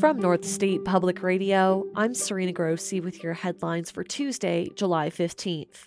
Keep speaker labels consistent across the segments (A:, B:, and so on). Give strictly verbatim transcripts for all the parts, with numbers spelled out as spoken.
A: From North State Public Radio, I'm Serena Grossi with your headlines for Tuesday, July fifteenth.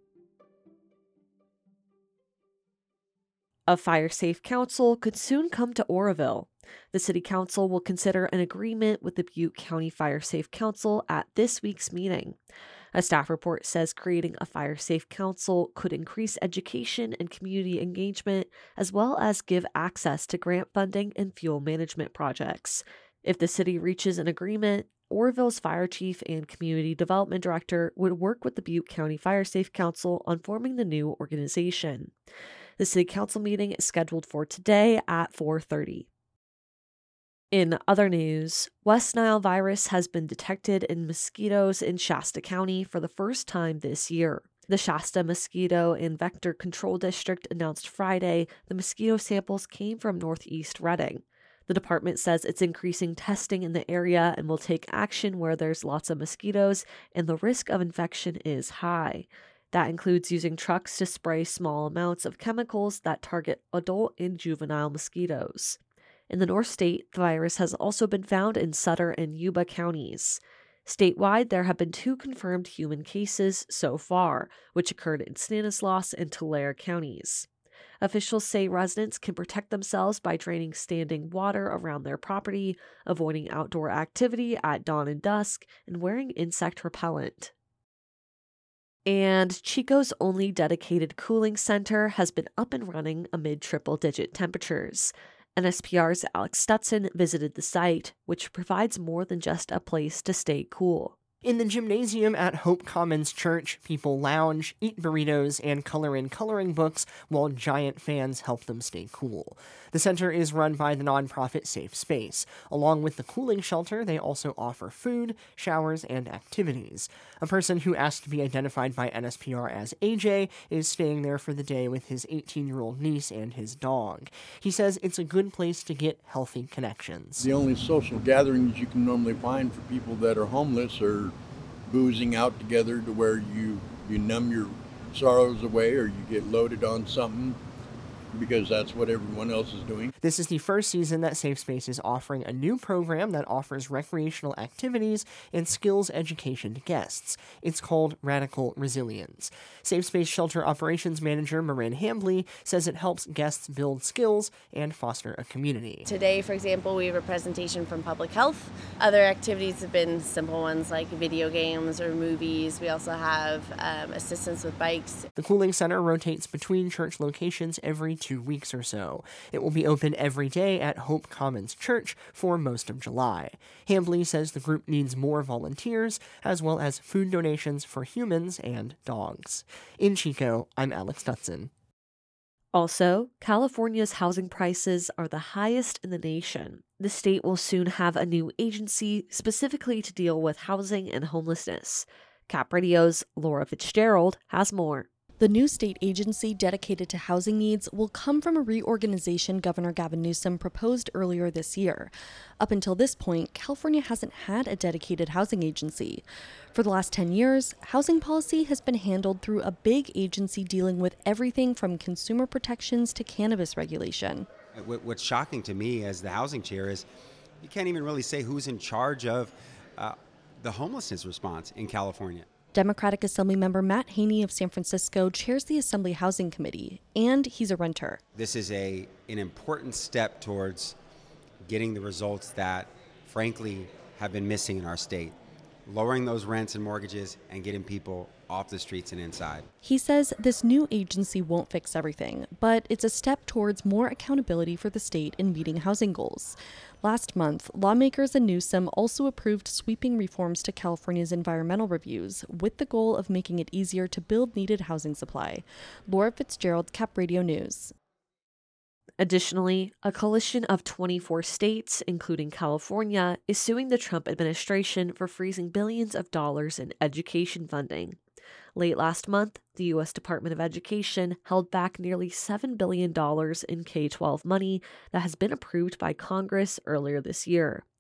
A: A fire-safe council could soon come to Oroville. The City Council will consider an agreement with the Butte County Fire Safe Council at this week's meeting. A staff report says creating a fire-safe council could increase education and community engagement, as well as give access to grant funding and fuel management projects. If the city reaches an agreement, Oroville's fire chief and community development director would work with the Butte County Fire Safe Council on forming the new organization. The city council meeting is scheduled for today at four thirty. In other news, West Nile virus has been detected in mosquitoes in Shasta County for the first time this year. The Shasta Mosquito and Vector Control District announced Friday the mosquito samples came from Northeast Reading. The department says it's increasing testing in the area and will take action where there's lots of mosquitoes and the risk of infection is high. That includes using trucks to spray small amounts of chemicals that target adult and juvenile mosquitoes. In the North State, the virus has also been found in Sutter and Yuba counties. Statewide, there have been two confirmed human cases so far, which occurred in Stanislaus and Tulare counties. Officials say residents can protect themselves by draining standing water around their property, avoiding outdoor activity at dawn and dusk, and wearing insect repellent. And Chico's only dedicated cooling center has been up and running amid triple-digit temperatures. N S P R's Alex Stutson visited the site, which provides more than just a place to stay cool.
B: In the gymnasium at Hope Commons Church, people lounge, eat burritos, and color in coloring books while giant fans help them stay cool. The center is run by the nonprofit Safe Space. Along with the cooling shelter, they also offer food, showers, and activities. A person who asked to be identified by N S P R as A J is staying there for the day with his eighteen-year-old niece and his dog. He says it's a good place to get healthy connections.
C: The only social gatherings you can normally find for people that are homeless are boozing out together to where you, you numb your sorrows away or you get loaded on something because that's what everyone else is doing.
B: This is the first season that Safe Space is offering a new program that offers recreational activities and skills education to guests. It's called Radical Resilience. Safe Space Shelter Operations Manager Marin Hambley says it helps guests build skills and foster a community.
D: Today, for example, we have a presentation from Public Health. Other activities have been simple ones like video games or movies. We also have um, assistance with bikes.
B: The Cooling Center rotates between church locations every two weeks or so. It will be open every day at Hope Commons Church for most of July. Hambley says the group needs more volunteers, as well as food donations for humans and dogs. In Chico, I'm Alex Stutson.
A: Also, California's housing prices are the highest in the nation. The state will soon have a new agency specifically to deal with housing and homelessness. Cap Radio's Laura Fitzgerald has more.
E: The new state agency dedicated to housing needs will come from a reorganization Governor Gavin Newsom proposed earlier this year. Up until this point, California hasn't had a dedicated housing agency. For the last ten years, housing policy has been handled through a big agency dealing with everything from consumer protections to cannabis regulation.
F: What's shocking to me as the housing chair is you can't even really say who's in charge of uh, the homelessness response in California.
E: Democratic Assemblymember Matt Haney of San Francisco chairs the Assembly Housing Committee, and he's a renter.
F: This is a an important step towards getting the results that, frankly, have been missing in our state. Lowering those rents and mortgages and getting people off the streets and inside.
E: He says this new agency won't fix everything, but it's a step towards more accountability for the state in meeting housing goals. Last month, lawmakers in Newsom also approved sweeping reforms to California's environmental reviews with the goal of making it easier to build needed housing supply. Laura Fitzgerald, Cap Radio News.
A: Additionally, a coalition of twenty-four states, including California, is suing the Trump administration for freezing billions of dollars in education funding. Late last month, the U S Department of Education held back nearly seven billion dollars in K twelve money that has been approved by Congress earlier this year.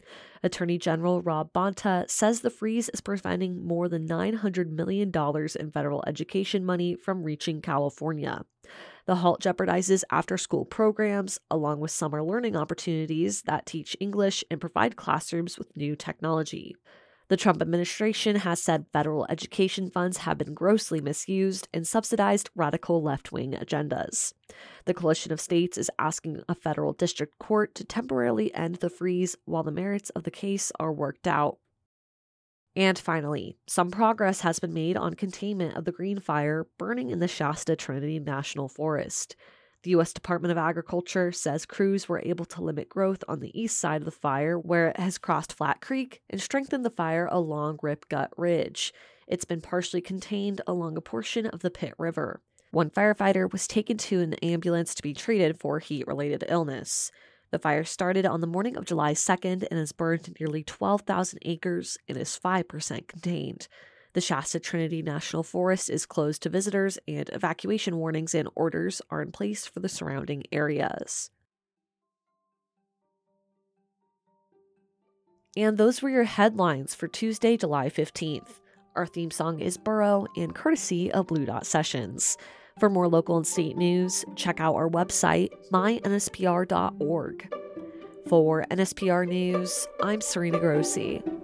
A: Attorney General Rob Bonta says the freeze is preventing more than nine hundred million dollars in federal education money from reaching California. The halt jeopardizes after-school programs, along with summer learning opportunities that teach English and provide classrooms with new technology. The Trump administration has said federal education funds have been grossly misused and subsidized radical left-wing agendas. The coalition of states is asking a federal district court to temporarily end the freeze while the merits of the case are worked out. And finally, some progress has been made on containment of the green fire burning in the Shasta Trinity National Forest. The U S Department of Agriculture says crews were able to limit growth on the east side of the fire, where it has crossed Flat Creek, and strengthened the fire along Rip Gut Ridge. It's been partially contained along a portion of the Pitt River. One firefighter was taken to an ambulance to be treated for heat-related illness. The fire started on the morning of July second and has burned nearly twelve thousand acres and is five percent contained. The Shasta Trinity National Forest is closed to visitors, and evacuation warnings and orders are in place for the surrounding areas. And those were your headlines for Tuesday, July fifteenth. Our theme song is Burrow, and courtesy of Blue Dot Sessions. For more local and state news, check out our website, my N S P R dot org. For N S P R News, I'm Serena Grossi.